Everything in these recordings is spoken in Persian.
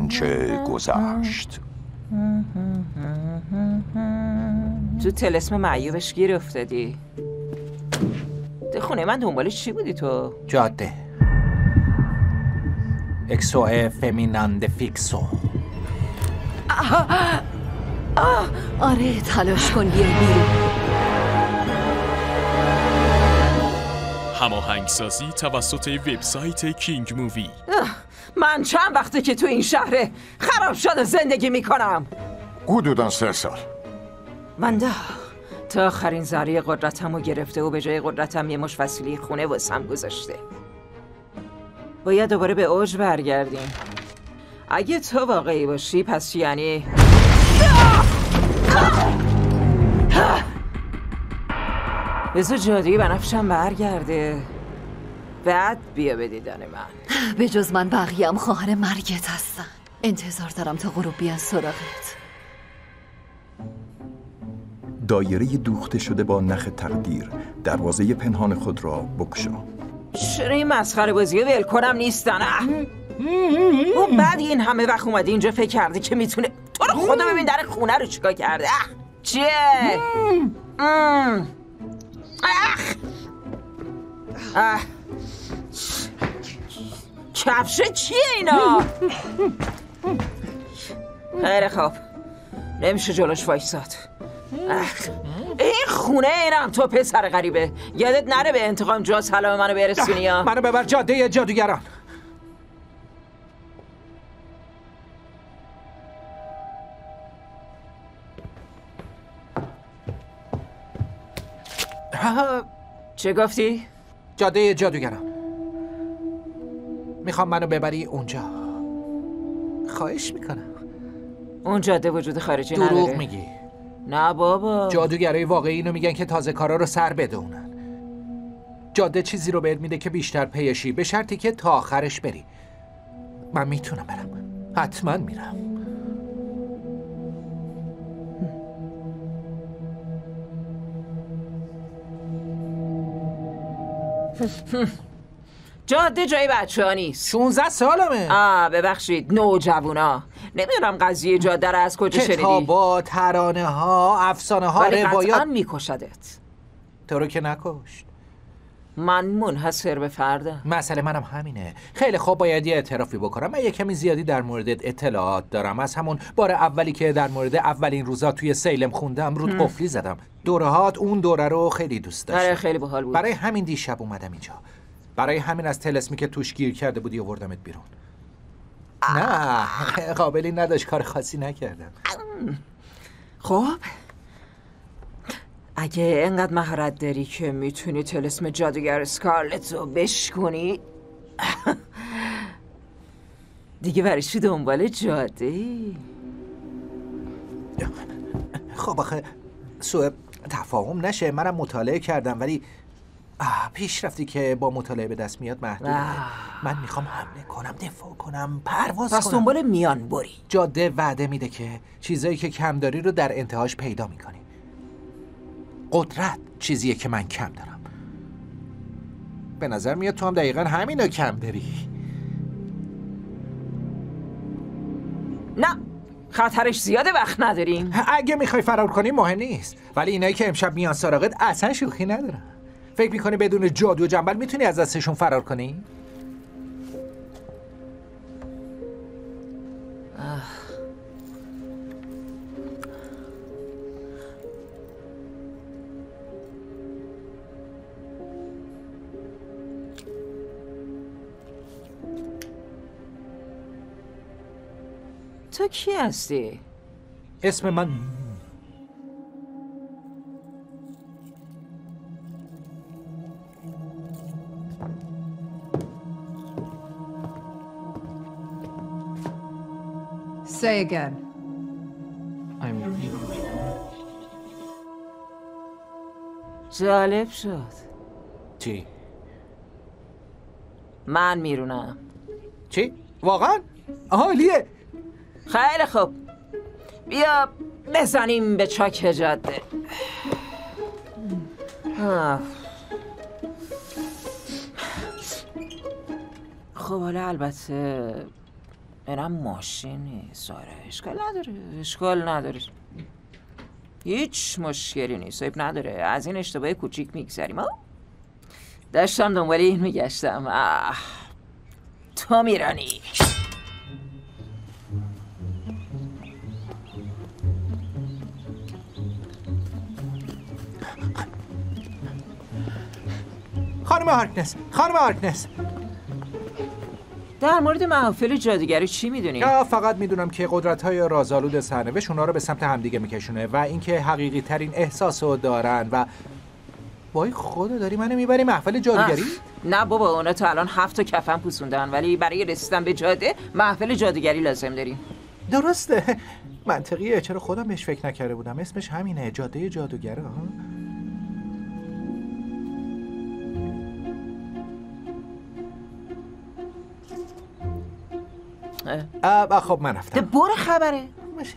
آنچه گذشت. تو طلسم معیوبش گیر افتادی. ده خونه من دنبالش چی بودی تو؟ جاده اکسو فمیناند فیکسو. آره تلاش کن بیا بیرون. هماهنگسازی توسط وبسایت کینگ مووی. من چند وقته که تو این شهر خراب شده زندگی میکنم. حدوداً 3 سال. منده تا آخرین ذره قدرتمو گرفته و به جای قدرتم یه مش وسیله خونه واسم گذاشته. باید دوباره به اوج برگردیم. اگه تو واقعی باشی پس یعنی بذار جادویی بنفشم برگرده بعد بیا به دیدن من. به جز من بقیه‌ام خواهر مرگت هستن. انتظار دارم تا غروب بیان سراغت. دایره دوخته شده با نخ تقدیر دروازه پنهان خود را بگشا. چرا این مسخره بازی ول کنم نیستن؟ و بعد این همه وقت اومدی اینجا فکر کردی که میتونه تو رو خدا ببین در خونه رو چیکار کرده. چیه؟ کفشه چیه اینا؟ خیلی خوب نمیشه جلوش وایساد. این خونه اینم تو پسر غریبه. یادت نره به انتقام جا سلام منو برسونی یا منو ببر جاده جادوگران. چه گفتی؟ جاده جادوگران. میخوام منو ببری اونجا. خواهش میکنم. اون جاده وجود خارجی نداره. دروغ میگی. نه بابا. جادوگرای واقعی اینو میگن که تازه کارا رو سر بدونن. جاده چیزی رو بهت میده که بیشتر پیشی، به شرطی که تا آخرش بری. من میتونم برم. حتما میرم. جاده جای بچه ها نیست. 16 سالمه. ببخشید نوجوانا. نمیدونم قضیه جاده رو از کجا شنیدی. کتابا، ترانه ها، افسانه ها، ولی روایات. قطعا میکشدت. تو رو که نکشت. من منحصر به فردم. مسئله منم همینه. خیلی خوب باید یه اعترافی بکنم. من یه کمی زیادی در موردت اطلاعات دارم. از همون بار اولی که در مورد اولین روزا توی سیلم خوندم رود قفلی زدم. دورهات اون دوره رو خیلی دوست داشتم. خیلی باحال بود. برای همین دیشب اومدم اینجا. برای همین از طلسمی که توش گیر کرده بودی آوردمت بیرون. نه قابلی نداشت، کار خاصی نکردم. خب اگه انقدر مهارت داری که میتونی طلسم جادوگر اسکارلت رو بشکنی دیگه برای چی دنبال جاده؟ خب آخه سوء تفاهم نشه، منم مطالعه کردم ولی پیشرفتی که با مطالعه به دست میاد محدوده. من میخوام حمله کنم، دفاع کنم، پرواز کنم. پس دنبال میان بری. جاده وعده میده که چیزایی که کم داری رو در انتهاش پیدا میکنی. قدرت چیزیه که من کم دارم. به نظر میاد تو هم دقیقا همینو کم داری. نه خطرش زیاده، وقت نداریم. اگه میخوای فرار کنی مهم نیست، ولی اینایی که امشب میان سراغت اصلا شوخی ندارن. فکر میکنی بدون جادو و جنبل میتونی از دستشون فرار کنی؟ تو کی هستی؟ اسم من Say again. جالب شد. چی؟ من میرونم. چی؟ واقعا؟ عالیه. خیلی خوب بیا بزنیم به چاک جاده. خب حالا البته اینم ماشینی ساره. اشکال نداره. هیچ مشکلی نیست. عیب نداره. از این اشتباه کوچیک میگذریم. داشتم دنبال این میگشتم. تو میرانی. خانم هارکنس در مورد محافل جادوگری چی میدونی؟ فقط میدونم که قدرت‌های رازآلود سرنوشت اونا رو به سمت همدیگه میکشونه و اینکه حقیقی ترین احساس رو دارن و وای خدا داری منو میبری محفل جادوگری؟ نه بابا، اونا تا الان 7 کفن پوسوندن، ولی برای رسیدن به جاده محفل جادوگری لازم داریم. درسته، منطقیه. چرا خودم بهش فکر نکرده بودم؟ اسمش همینه، جاده جادوگره. خب من رفتم. برو خبره. باشه.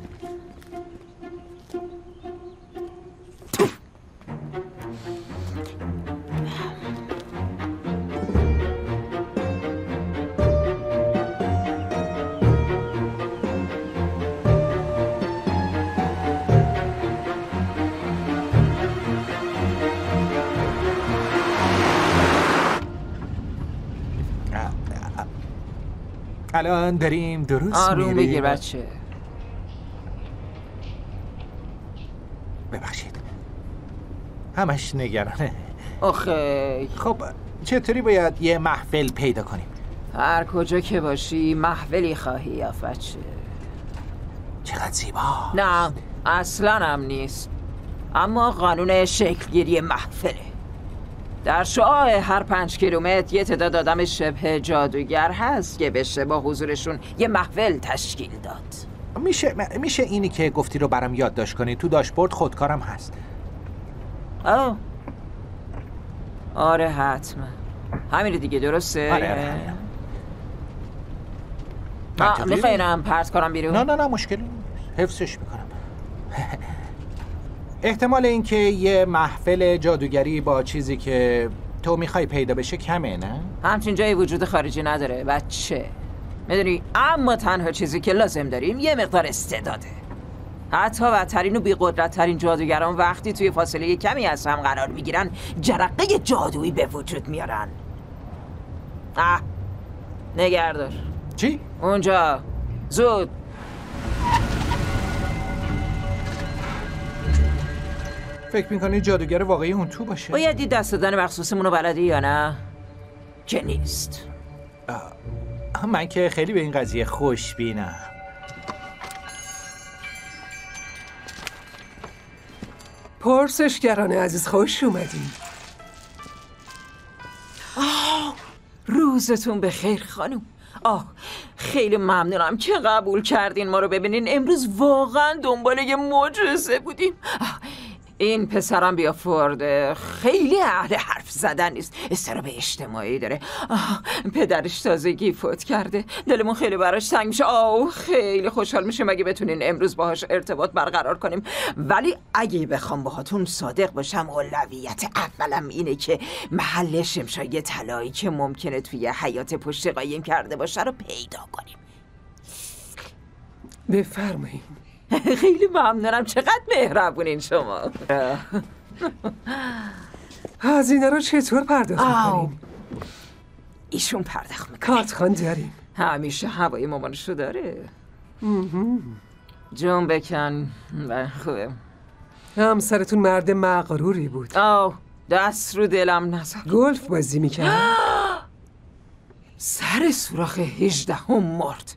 الان داریم درست آروم بگیر بچه. ببخشید همش نگرانه. آخه خب چطوری باید یه محفل پیدا کنیم؟ هر کجا که باشی محفلی خواهی یافت بچه. چقدر زیبا. نه اصلا هم نیست، اما قانون شکلگیری محفله. در شعاع هر 5 کیلومتر یه تعداد آدم شبه جادوگر هست که بشه با حضورشون یه محفل تشکیل داد. میشه اینی که گفتی رو برام یادداشت کنی؟ تو داشبورد خودکارم هست. آره حتما همین دیگه. درسته؟ آره. میخواینم پرت کنم بیرون؟ نه مشکلی نیست، حفظش میکنم. احتمال اینکه یه محفل جادوگری با چیزی که تو میخوای پیدا بشه کمه، نه؟ همچین جایی وجود خارجی نداره بچه، میدونی. اما تنها چیزی که لازم داریم یه مقدار استعداده. حتی بدترین و بی‌قدرت‌ترین جادوگران وقتی توی فاصله کمی از هم قرار میگیرن جرقه جادویی به وجود میارن. نگهدار. چی؟ اونجا زود. فکر میکنی جادوگر واقعی اون تو باشه؟ باید دید دست دادن مخصوصمون رو بلدی یا نه؟ که نیست. من که خیلی به این قضیه خوشبینم. پرسشگران عزیز خوش اومدین. روزتون بخیر خانم. خیلی ممنونم که قبول کردین ما رو ببینین. امروز واقعا دنبال یه معجزه بودیم. این پسرم بیافورد خیلی اهل حرف زدن نیست، اضطراب اجتماعی داره. پدرش تازگی فوت کرده، دلمون خیلی براش تنگ میشه. خیلی خوشحال میشیم اگه بتونین امروز باهاش ارتباط برقرار کنیم. ولی اگه بخوام باهاتون صادق باشم، اولویت اولم اینه که محل شمشای طلایی که ممکنه توی حیات پشت قایم کرده باشه رو پیدا کنیم. بفرمایید. خیلی ممنونم، چقدر مهربونین شما. هزینه رو چطور پرداخت می‌کنیم؟ ایشون پرداخت می‌کنه. کارتخوان داریم. همیشه هوای مامانشو داره. جون بکن. خوبه. همسرتون مرد مغروری بود. دست رو دلم نذار. گلف بازی می‌کرد. سر سوراخ 18 مرد.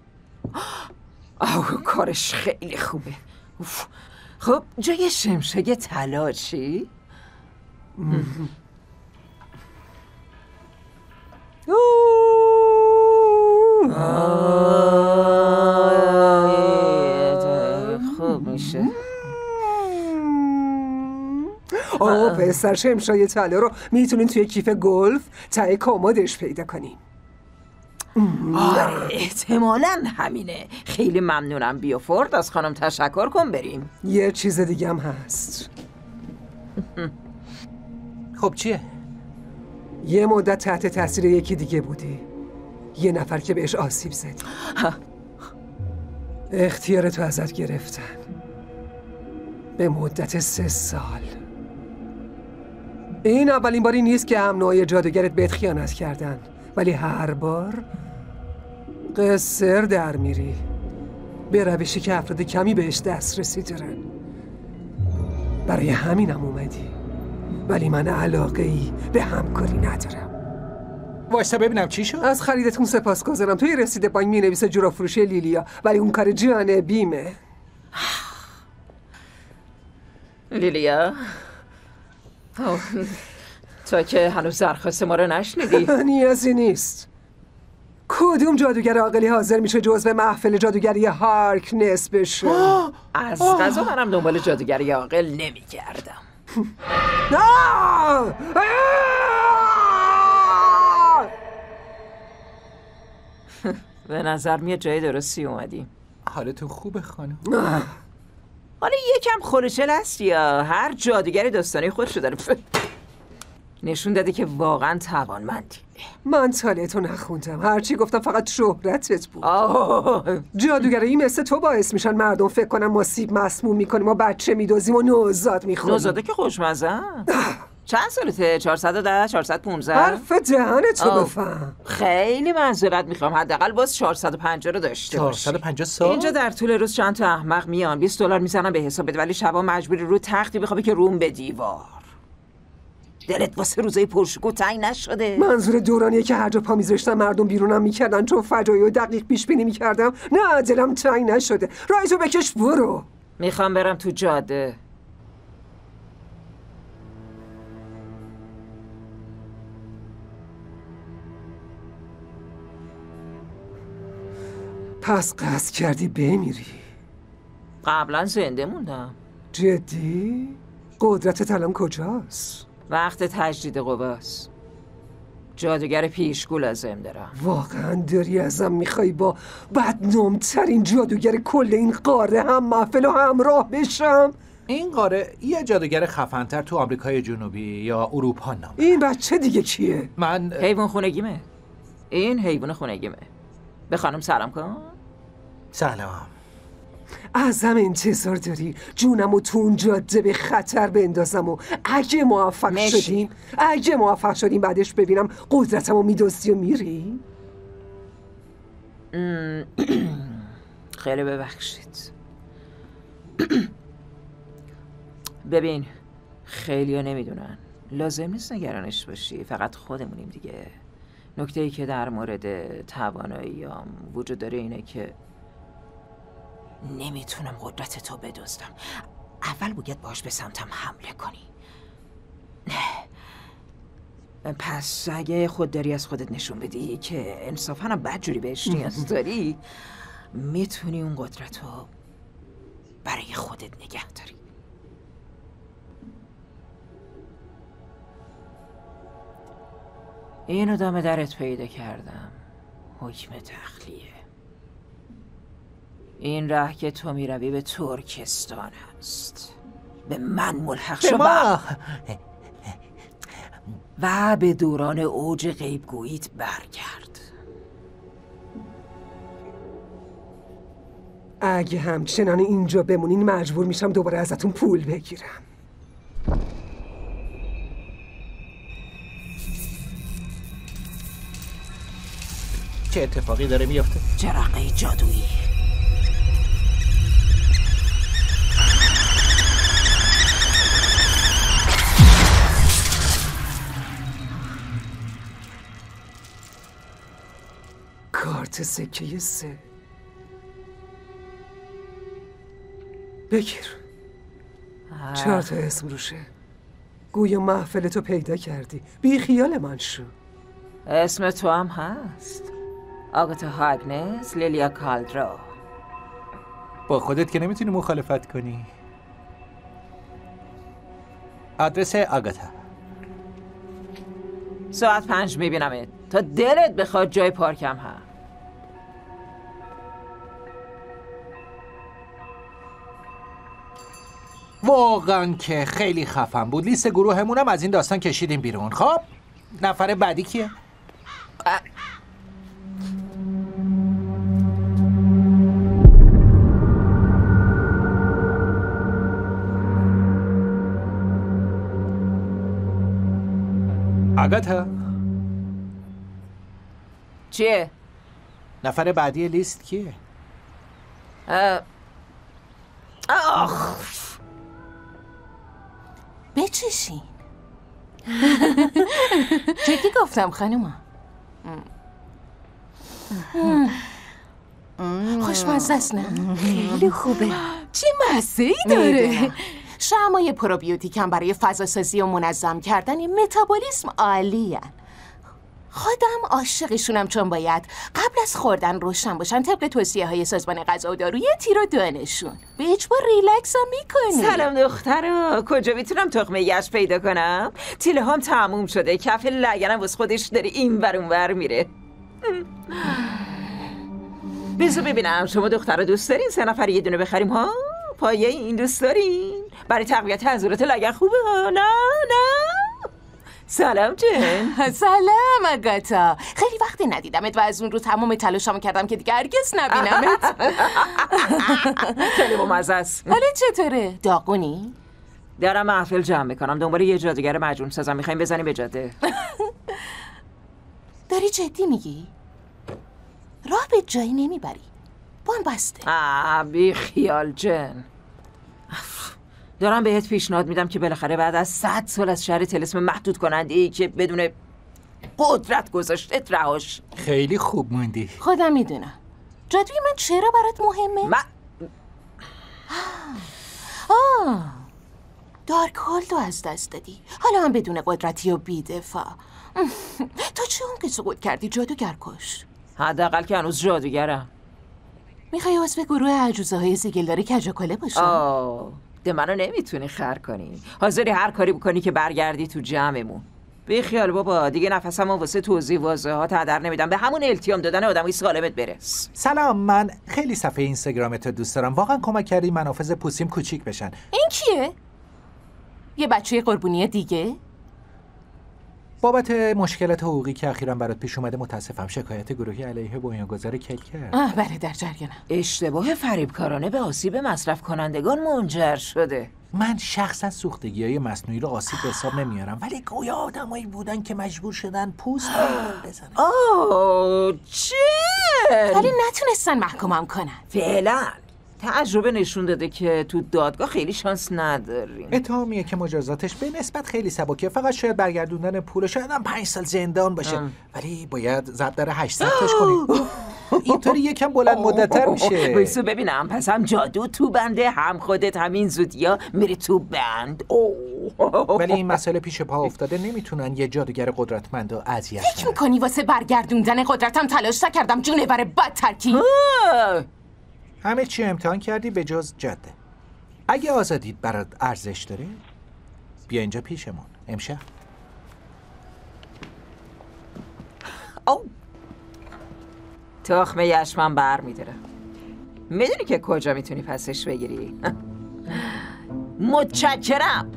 کارش خیلی خوبه. خب جای شمشای طلا چی؟ خوب میشه. پسر شمشای طلا رو میتونین توی کیف گلف ته کمدش پیدا کنین. آره احتمالاً همینه. خیلی ممنونم بیافورد، از خانم تشکر کن. بریم. یه چیز دیگه هم هست. خب چیه؟ یه مدت تحت تاثیر یکی دیگه بودی. یه نفر که بهش آسیب زدی. اختیار تو ازت گرفتن به مدت 3 سال. این اولین باری نیست که هم نوعی جادوگرت بهت خیانت کردن، ولی هر بار قصر در میری به روشی که افراد کمی بهش دسترسی دارن. برای همینم اومدی، ولی من علاقه ای به همکاری ندارم. وایسا ببینم چی شد. از خریدتون سپاسگزارم. توی رسید بانک می‌نویسه جورا فروشی لیلیا، ولی اون کار جانبیمه. لیلیا؟ تا که هنوز درخواست ما رو نشنیدی. نیازی نیست. کدوم جادوگر عاقلی حاضر میشه جزو محفل جادوگری هارکنس بشه؟ از قضا منم دنبال جادوگری عاقل نمیگردم. به نظر میاد جای درستی اومدیم. حالتون خوبه خانم؟ حالا یکم خلوچل هست یا هر جادوگری داستانی خودشو داره. نشون داده که واقعا توانمندی. من طالعتو نخوندم، هرچی گفتم فقط شهرتت بود. جادوگرایی مثل تو باعث میشن مردم فکر کنن ما سیب مسموم میکنیم، ما بچه میدوزیم و نوزاد میخوریم. نوزاده که خوشمزه. چند سالته؟ 410 415؟ حرف دهنتو بفهم. خیلی معذرت میخوام، حداقل باز 450 رو داشته باشی. 450 سال؟ اینجا در طول روز چند تا احمق میان $20 میزنن به حسابت، ولی شبا مجبوری رو تختی بخوابی که روم به دیوار. دلت واسه روزای پرشکوه تنگ نشده؟ منظور دورانیه که هر جا پا میذاشتن مردم بیرونم میکردن چون فجایع دقیق پیش بینی میکردم. نه دلم تنگ نشده. رایتو بکش برو. میخوام برم تو جاده. پس قصد کردی بمیری؟ قبلا زنده موندم. جدی؟ قدرتت الان کجاست؟ وقت تجدید قواست. جادوگر پیشگو لازم دارم. واقعا داری ازم میخوای با بدنام‌ترین جادوگر کل این قاره هم محفل و همراه بشم؟ این قاره یه جادوگر خفن‌تر تو آمریکای جنوبی یا اروپا نام. این بچه دیگه کیه؟ من حیوان خونگیمه. این حیوان خونگیمه. به خانم سلام کن. سلام. ازم انتظار داری جونمو تو اون جاده به خطر بندازم و اگه موفق شدیم بعدش ببینم قدرتمو میدوستی و میری؟ خیلی ببخشید. ببین خیلی ها نمیدونن، لازم نیست نگرانش باشی، فقط خودمونیم دیگه. نکته‌ای که در مورد تواناییام وجود داره اینه که نمیتونم قدرت تو بدزدم. اول باید باش به سمتم حمله کنی. پس اگه خود داری از خودت نشون بدی که انصافاً هم بدجوری بهش نیاز داری، میتونی اون قدرت رو برای خودت نگه داری. اینو دم درت پیدا کردم. حکم تخلیه. این راه که تو میروی به ترکستان هست. به من ملحق شو و به دوران اوج غیبگوییت برگرد. اگه همچنان اینجا بمونین مجبور میشم دوباره ازتون پول بگیرم. چه اتفاقی داره میفته؟ جرقه جادویی. کارت سکه 3 بگیر. 4 تا اسم روشه. گویا محفلتو پیدا کردی. بی خیال من شو. اسم تو هم هست. آگاتا هاگنس، لیلیا کالدرا. با خودت که نمیتونی مخالفت کنی. آدرس آگاتا. ساعت 5 میبینمت. تا دلت بخواد جای پارکم هم. واقعا که خیلی خفن بود. لیست گروهمونم از این داستان کشیدیم بیرون. خب نفر بعدی کیه؟ آگاتا، چیه؟ نفر بعدی لیست کیه؟ آخ بچشین. جدی گفتم خانوما. خوشمزه است نه؟ خیلی خوبه. چی مزه‌ای داره. شمای پروبیوتیک هم برای فضاسازی و منظم کردن متابولیسم عالیه. خودم عاشقشونم چون باید قبل از خوردن روشن باشن طبق توصیه‌های سازمان غذا و دارو 1 تیر دانشون. به اجبار ریلکس هم میکنی. سلام دخترا، کجا میتونم تخمه گشت پیدا کنم؟ تیله هم تموم شده، کف لگنم واسه خودش داره این ور اون ور میره. بذار ببینم شما دخترا دوست دارین 3 نفر یه دونه بخریم ها؟ پایه این دوست دارین؟ برای تقویت عضلات لگن خوبه ها؟ نه سلام جن. سلام آگاتا. خیلی وقت ندیدمت و از اون رو تمام تلاشمو کردم که دیگه هرگز نبینمت. خیلی بامزه است. حالا چطوره؟ داغونی؟ دارم محفل جمع میکنم، دنبال یه جادوگر مجنون سازم، میخوایم بزنیم به جاده. داری جدی میگی؟ راه به جایی نمیبری. بان بسته. بی خیال جن. دارم بهت پیشنهاد میدم که بالاخره بعد از 100 سال از شهر طلسم محدود کننده ای که بدون قدرت گذاشته رهاش. خیلی خوب موندی. خودم میدونم. جادوی من چرا برات مهمه؟ دارک هولدو از دست دادی. حالا هم بدون قدرتی و بی‌دفاع. تا چه اون که سقوط کردی جادوگر کش؟ حداقل که هنوز جادوگرم. میخوای عضو گروه عجوزه های زیگلداری کجاکله باشم؟ ده منو نمیتونی خر کنی. حاضری هر کاری بکنی که برگردی تو جمعمون. بی خیال بابا، دیگه نفسمو واسه توضیح واضحات هدر نمیدم. به همون التیام دادن آدمای سالمت برس. سلام، من خیلی صفحه اینستاگرامت رو دوست دارم. واقعا کمک کردی منافذ پوستیم کوچیک بشن. این کیه؟ یه بچه قربونی دیگه؟ بابت مشکلات حقوقی که اخیراً برات پیش اومده متاسفم. شکایت گروهی علیه بنیانگذار کل کرد. بله در جریانم. اشتباه فریبکارانه به آسیب مصرف کنندگان منجر شده. من شخصا سوختگی‌های مصنوعی رو آسیب به حساب نمیارم، ولی گویا آدمایی بودن که مجبور شدن پوست بزنن. چه؟ ولی نتونستن محکومم کنن. فعلا تجربه نشون داده که تو دادگاه خیلی شانس نداریم. اتهامیه که مجازاتش به نسبت خیلی سبکه، فقط شاید برگردوندن پول، شاید هم 5 سال زندان باشه. ولی باید ضرب در 800 تاش کنی. اینطوری یکم بلند مدت‌تر میشه. وایسو ببینم، پس هم جادو تو بنده، هم خودت همین زودیا میری تو بند. ولی این مسئله پیش پا افتاده، نمیتونن یه جادوگر قدرتمند رو اذیت کنن. فکر می‌کنی واسه برگردوندن قدرتم تلاش نکردم جونور بد ترکیب؟ همه چی امتحان کردی به جز جاده. اگه آزادیت برات ارزش داره بیا اینجا پیشمون امشب. تخمه یشمن بر میداره. میدونی که کجا میتونی پسش بگیری؟ متشکرم.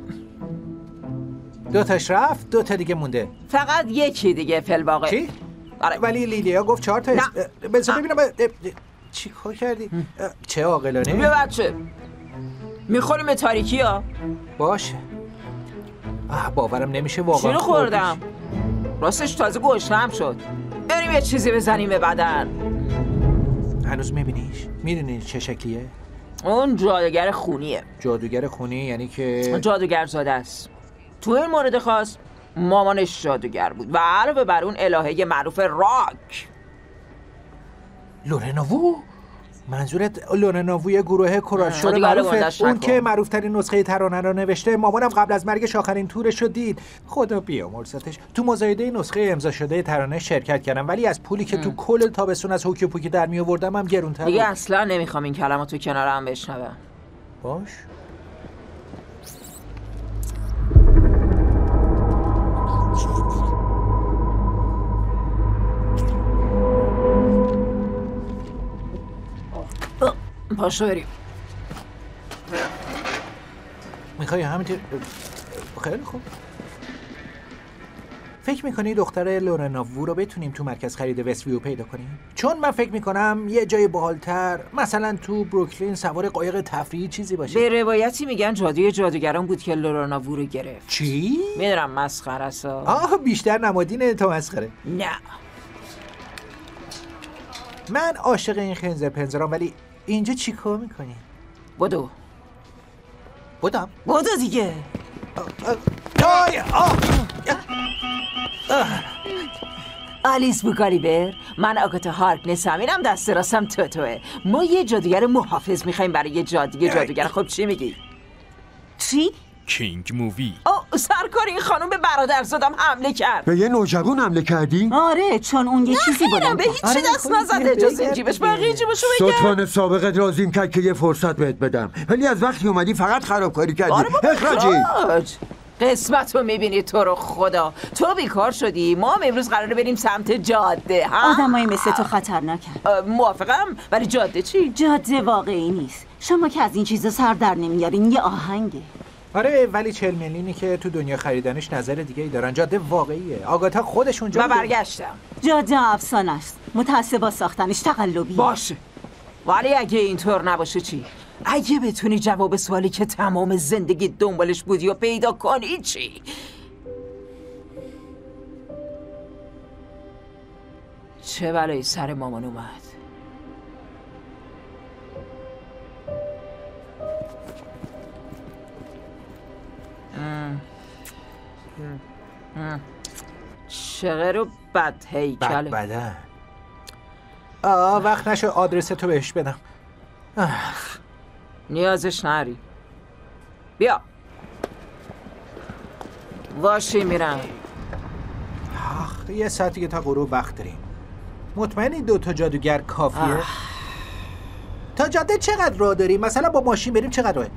2 تاش رفت، 2 تا دیگه مونده. فقط یکی دیگه فی‌الواقع. چی؟ آره. ولی لیلیا گفت 4 تا. بذار ببینم چی کار کردی؟ چه عاقلانه. بیا بچه میخوریم تاریکی ها. باشه. باورم نمیشه واقعا. چی رو خوردم؟ راستش تازه گوشتم شد. بریم یه چیزی بزنیم به بدن. هنوز میبینیش؟ میدونی چه شکلیه؟ اون جادوگر خونیه. جادوگر خونی یعنی که جادوگر زاده است. تو این مورد خاص مامانش جادوگر بود و علاوه بر اون الهه معروف راک. لورنوو؟ منظورت لورنووی گروه کراشور معروفه؟ اون که معروفترین نسخه ترانه رو نوشته. مامانم قبل از مرگش آخرین تورش رو دید. خدا بیامرزتش. تو مزایده نسخه امضا شده ترانه شرکت کردم، ولی از پولی که تو کل تابستون از هوکی پوکی در می آوردم هم گرونتر بود. دیگه اصلا نمیخوام این کلماتو کنارم بشنوم. باش. پاشو بریم. میخوای همینطور؟ خیلی خوب. فکر میکنی دختر لورنا وو رو بتونیم تو مرکز خرید وستویو پیدا کنیم؟ چون من فکر میکنم یه جای باحال‌تر، مثلا تو بروکلین سوار قایق تفریحی چیزی باشه. به روایتی میگن جادوی جادوگران بود که لورنا وو رو گرفت. چی؟ میدونم مسخره است. بیشتر نمادینه تا مسخره. نه من عاشق این خنزر پنزرام، ولی اینجا چی کار میکنی؟ بدو بودم؟ بدو دیگه. آلیس بوگالیبر، من آگاتا هارکنسم، اینم دست راستم توه. ما یه جادوگر محافظ میخوایم برای یه جادوگر. خب چی میگی؟ چی؟ کینگ مووی. سرکار این خانم به برادرزادم حمله کرد. به یه نوجوان حمله کردی؟ آره، چون اون یه چیزی بلند به هیچی دست نزده جز این جیبش، بقیه جیبشو بگم. ستان سابقت رازیم کرد که یه فرصت بهت بدم، ولی از وقتی اومدی فقط خرابکاری کردی. اخراجی. قسمت رو میبینی تو رو خدا. تو بیکار شدی، ما هم امروز قراره بریم سمت جاده. آدمایی مثل تو خطرناکن. موافقم، ولی جاده چی؟ جاده واقعی نیست. شما که از این چیزا سر در نمیارین، یه آهنگه. آره، ولی 40 میلیونی که تو دنیا خریدنش نظر دیگه ای دارن. جاده واقعیه. آگاتا خودش اونجا من برگشتم. جاده افسانه است. متأسف با ساختنش تقلبی. باشه، ولی اگه اینطور نباشه چی؟ اگه بتونی جواب سوالی که تمام زندگی دنبالش بودی و پیدا کنی چی؟ چه بلایی سر مامان اومد؟ چقدر رو بد هیکله. بدن. وقت نشه آدرس تو بهش بدم. نیازش نری. بیا واشی میرم. یه ساعتی که تا غروب وقت داریم. مطمئنی 2 تا جادوگر کافیه؟ تا جاده چقدر راه داریم؟ مثلا با ماشین بریم چقدر راهه؟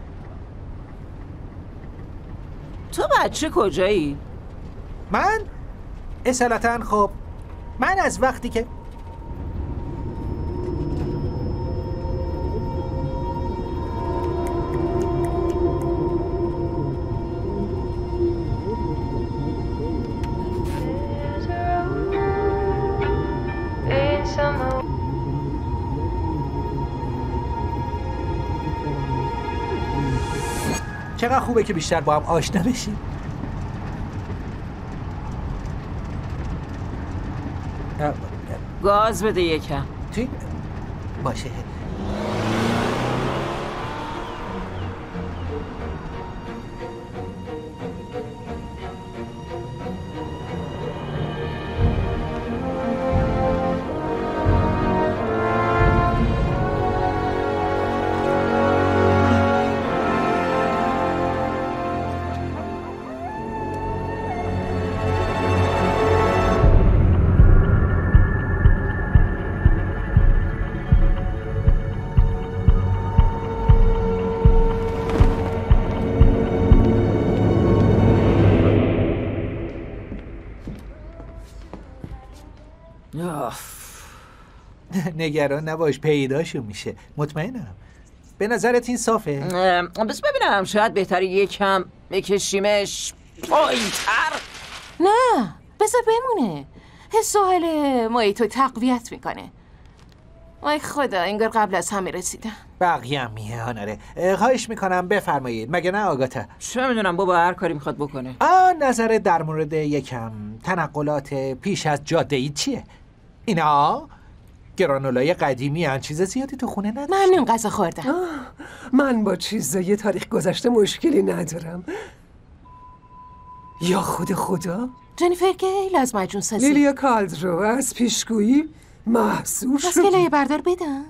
تو بچه کجایی؟ من؟ اصالتا خب من از وقتی که چقدر خوبه که بیشتر با هم آشنا بشیم. گاز بده یکم. چی؟ باشه. نگران نباش، پیداشو میشه. مطمئنم. به نظرت این صافه؟ بس ببینم، شاید بهتری یکم بکشیمش پایین‌تر. نه، بذار بمونه. حس و حال محیطو تقویت میکنه. وای خدا، انگار قبل از همه رسیدم. بقیه هم میهانره. خواهش میکنم بفرمایید. مگه نه آگاتا؟ چه میدونم بابا، هر کاری میخواد بکنه. نظر در مورد یکم تنقلات پیش از جاده‌ای چیه؟ اینا گرانولای قدیمی هن، چیز زیادی تو خونه نداشت. ممنون، غذا خوردم. من با چیزای تاریخ گذشته مشکلی ندارم. یا خدا جنیفر گیل از مجنون سازی. لیلیا کالدرو از پیشگویی محصور شد. مسکلای بردار بدم.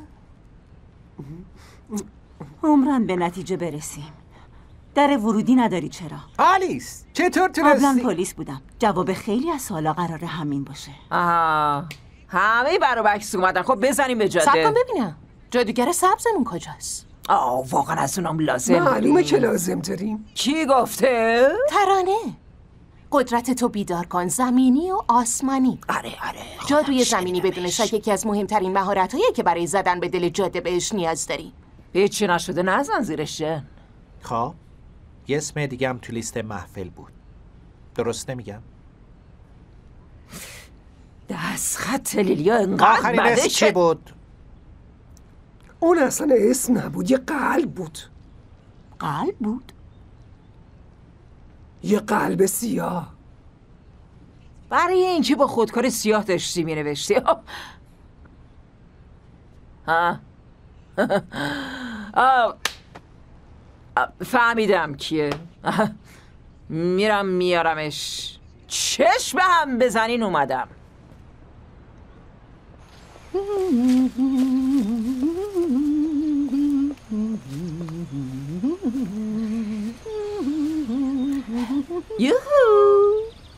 عمرن به نتیجه برسیم. در ورودی نداری چرا؟ آلیس چطور تونستی؟ قبلا پلیس بودم. جواب خیلی از سوالا قراره همین باشه. همه برو بکس اومدن. خب بزنیم به جاده. صبر کن ببینم جادوگر سبزمون کجاست؟ واقعا از اونم لازم معلومه که لازم داریم. کی گفته؟ ترانه. قدرت تو بیدار کن، زمینی و آسمانی. آره جادوی زمینی بدون شک یکی از مهمترین مهارت‌هاییه که برای زدن به دل جاده بهش نیاز داری. هیچی نشده نزن زیرش جن. خب یه اسم دیگه هم تو لیست محفل بود. درست نمیگم؟ دستخط لیلیا انقدر آخرین بده اسم چی که بود؟ اون اصلا اسم نبود، یه قلب بود. قلب بود؟ یه قلب سیاه. برای اینکه با خودکار سیاه داشتی مینوشتی. فهمیدم کیه. میرم میارمش. چشم هم بزنین اومدم. یوهو.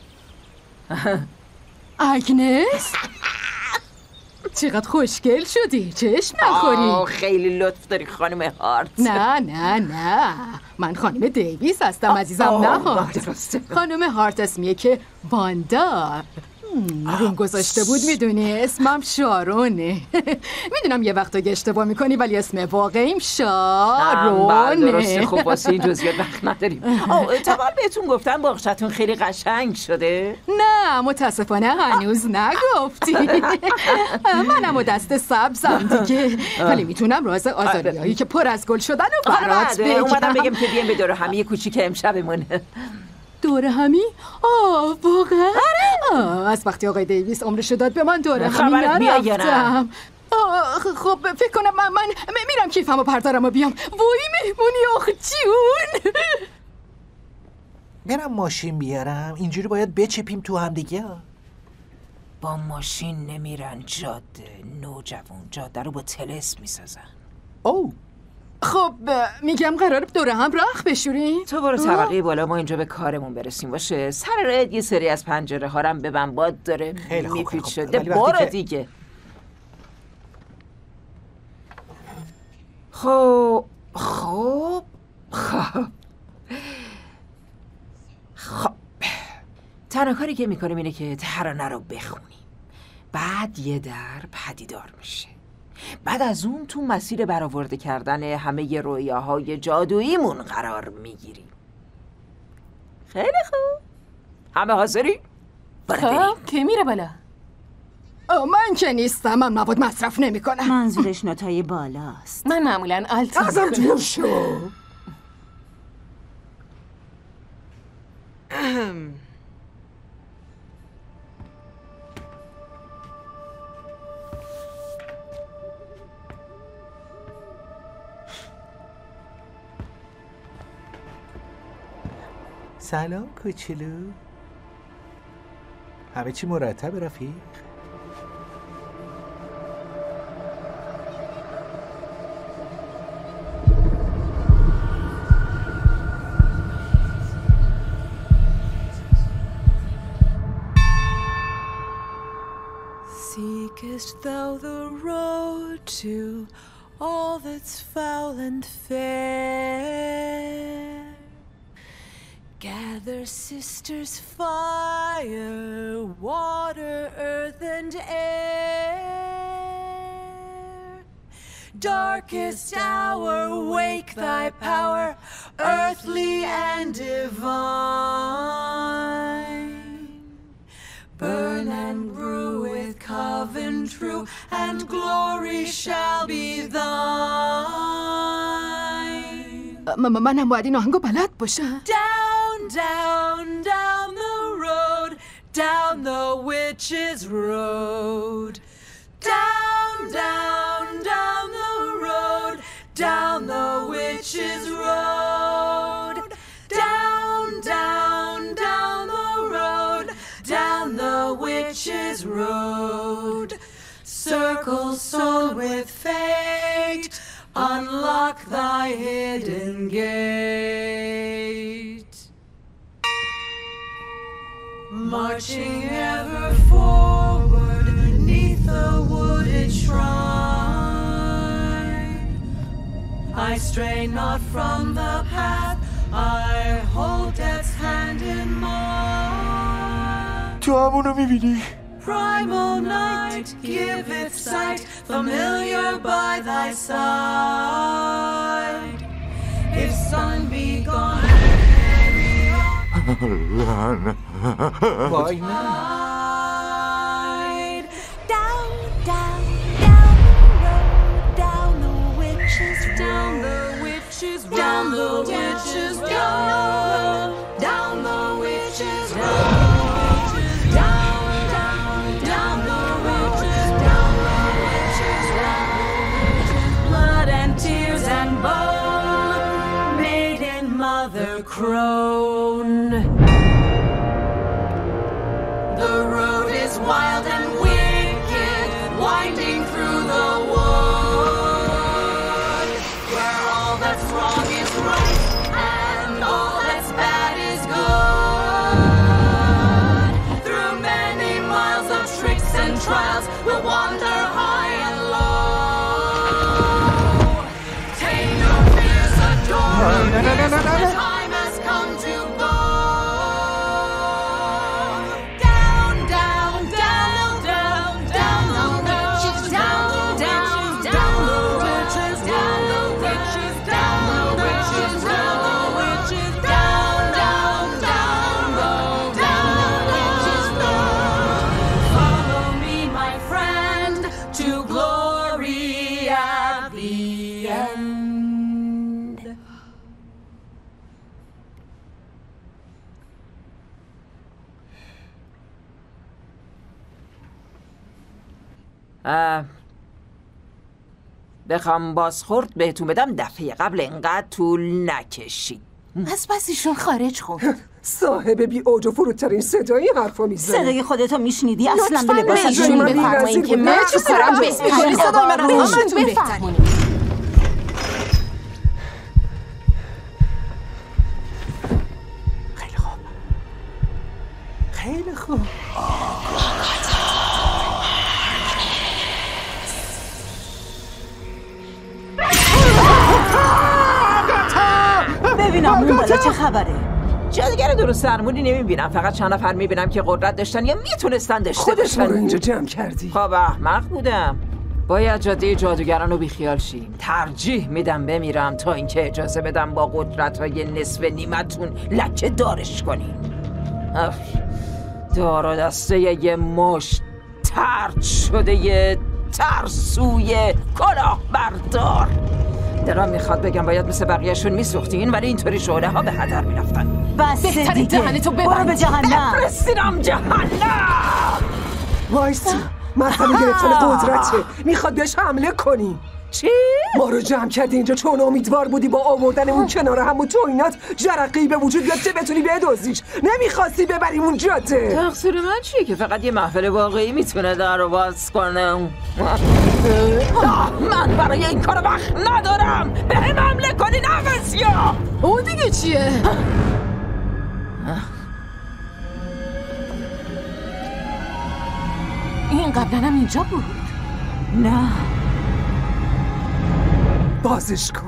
آگنس چقدر خوشگل شدی. چشم نخوری. خیلی لطف داری خانم هارت. نه من خانم دیویس هستم عزیزم. نه هارت. خانم هارت اسمیه که واندا روم گذاشته بود. میدونی اسمم شارونه. میدونم یه وقتا اشتباه میکنی ولی اسم واقعیم شارونه. درسته. خب واسه این جزئیات وقت نداریم. طبعا بهتون گفتم باغچه‌تون خیلی قشنگ شده. نه متاسفانه هنوز نگفتی. منم و دست سبزم دیگه. ولی میتونم راز آزاریایی که پر از گل شدن و برات بگم. اومدم بگم که بیام به دور همی کوچیک امشبمون. دور همی؟ واقعا؟ از وقتی آقای دیویس عمرشو داد به من دور همی نرفتم. خب فکر کنم من میرم کیفمو پردارم و بیام. وای مهمونی آخ جون. برم ماشین بیارم. اینجوری باید بچپیم تو هم دیگه. با ماشین نمیرن جاده. نوجوان جاده رو با تلس میسازن. او خب میگم قراره دور هم راه بشوریم. تو برو طبقه بالا، ما اینجا به کارمون برسیم باشه. سر راه یه سری از پنجره ها هم ببن، باد داره میپیچ شده. برو دیگه. خب تنها کاری که میکنیم اینه که ترانه رو بخونیم، بعد یه در پدیدار میشه. بعد از اون تو مسیر برآورده کردن همه رویاهای جادوییمون قرار میگیریم. خیلی خوب. همه حاضری؟ خب کی میره بالا؟ من که نیستم. من مواد مصرف نمی کنم. منظورش نوتای بالاست. من معمولا آلت ازم دور شو. سلام کوچولو. همه چی مرتب رفیق؟ Seekest thou the road to all that's foul and fair? Gather sisters, fire, water, earth, and air. Darkest hour, wake thy power, earthly and divine. Burn and brew with coven true, and glory shall be thine. منم باید این آهنگو بلد باشم. Down, down, down the road, down the witch's road. Down, down, down the road, down the witch's road. Down, down, down the road, down the witch's road. Circle soul with fate, unlock thy hidden gate. Marching ever forward neath the wooded shrine, I stray not from the path, I hold death's hand in mine. تو همونو میبینی؟ Primal night, give its sight, familiar by thy side. If sun be gone, وای نه. witches road. Down the witches road. Down the witches road. Down, down, down the witches, down the witches road. Blood and tears and bone, maiden mother crone. The road is wild and wicked, winding through the wood, where all that's wrong is right and all that's bad is good. Through many miles of tricks and trials, we'll wander high and low. Take no fears, adoring fears, the time has come to go. بخوام بازخورد بهتون بدم دفعه قبل اینقدر طول نکشید. از بس ایشون خارج خوند. صاحب بی اوج و فرودترین صدایی حرفا میزنه. صدای خودتو میشنیدی؟ اصلا به لباس ایشون بفرمایین که من چه کارم بهتره. صدای من رو همتون بفرمایین. خیلی خوب. خیلی خوب. ببینم اون بالا چه خبره. جادوگر درست درمونی نمیبینم، فقط چند نفر میبینم که قدرت داشتن یا میتونستن داشته باشن. خودت ما رو اینجا جمع کردی. خب احمق بودم. باید جاده جادوگران رو بیخیال شیم. ترجیح میدم بمیرم تا اینکه اجازه بدم با قدرت‌های نصف نیمتون لکه دارش کنیم. دار و دسته یه مشت طرد شده یه ترسوی کلاه بردار. دلم میخواد بگم باید مثل بقیهشون میسوختین، ولی اینطوری شعله ها به هدر میرفتن. بس دیگه برو به جهنم. بفرستینم جهنم. وایسی مثلا گرفتن قدرته، میخواد بهش حمله کنی. چی؟ ما رو جمع کردی اینجا چون امیدوار بودی با آوردن اون کنار هم و توینات جرقی به وجود بیاد که بتونی بدزدیش. نمیخواستی ببریم اون جاده. تقصیر من چیه که فقط یه محفل واقعی میتونه در رو باز کنه؟ من برای این کار وقت ندارم. به هم حمله کنین عوضیا. اون دیگه چیه؟ این قبلا هم اینجا بود. نه بازش کن.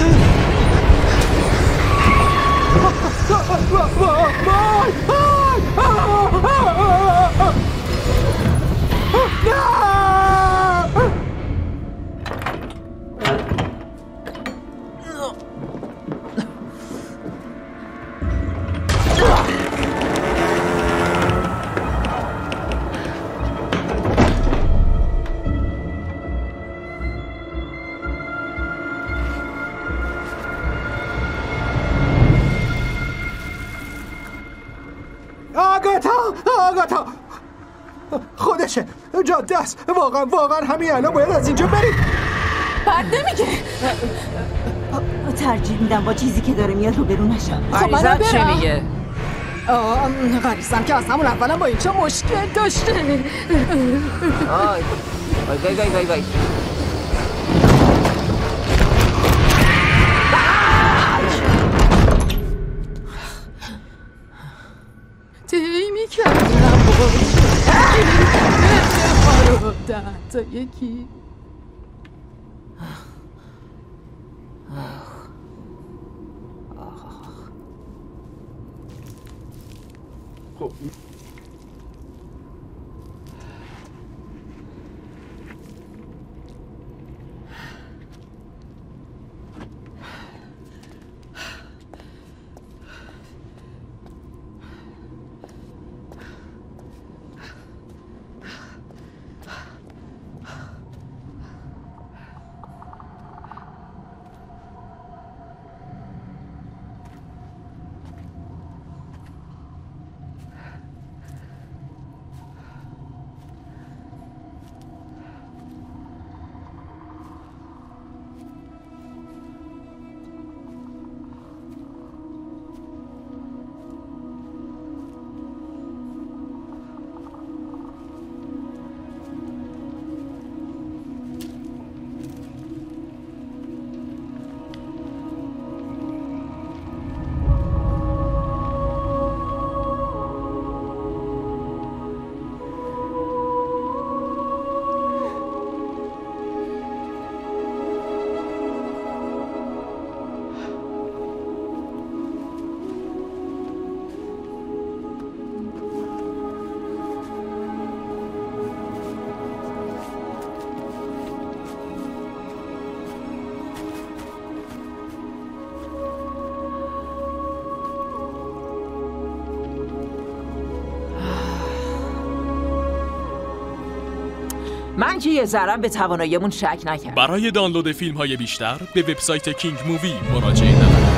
آگاتا خودشه، جاده است. واقعا همین الان باید از اینجا بریم. بعد نمیگه. ترجیح میدم با چیزی که داره میاد روبرو نشم. خب منم چی میگه؟ غریزم که از همون اولم با اینجا مشکل داشته. وای تی میکردم با 10 تا یکی. خب من که یه ذرم به تواناییمون شک نکردم. برای دانلود فیلم‌های بیشتر به وبسایت کینگ مووی مراجعه نمایید.